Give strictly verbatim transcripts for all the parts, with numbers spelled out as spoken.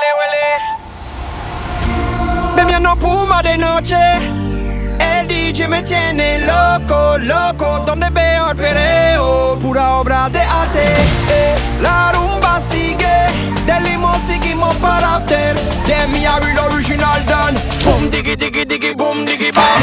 Bebiendo puma de noche, el D J me tiene loco, loco. Donde veo el perreo, pura obra de arte. eh. La rumba sigue, del limo seguimos para after. De mi abril original done. Boom diggy diggy diggy boom diggy bam.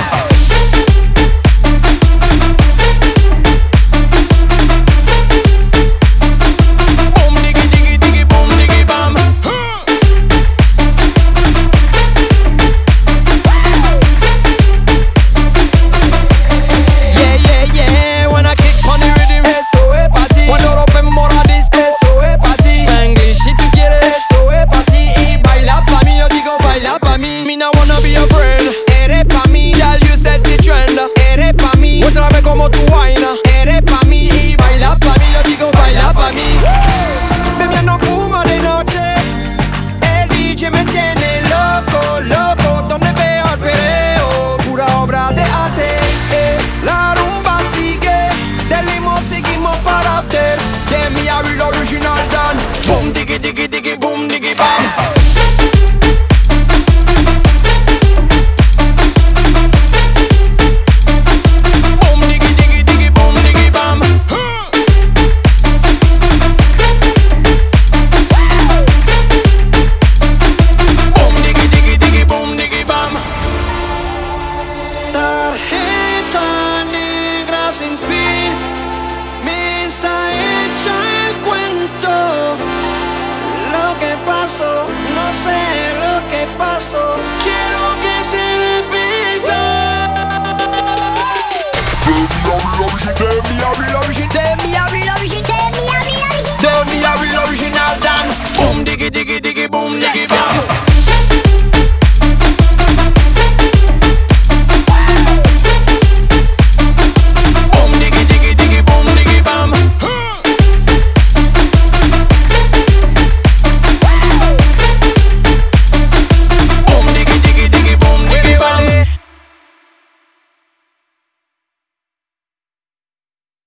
Otra vez como tu vaina, eres pa' mí y baila pa' mí, yo digo baila pa' mí. Bebiendo puma de noche, el D J me tiene loco, loco. Donde veo el perreo, pura obra de arte. eh. La rumba sigue, del limo seguimos para after. De mi abril original done. Boom diggy diggy diggy boom diggy bam. No sé lo que pasó, quiero que se repita. De mi abril original, de mi abril original, de mi abril original, de mi abril original, Dan. Boom diggy diggy.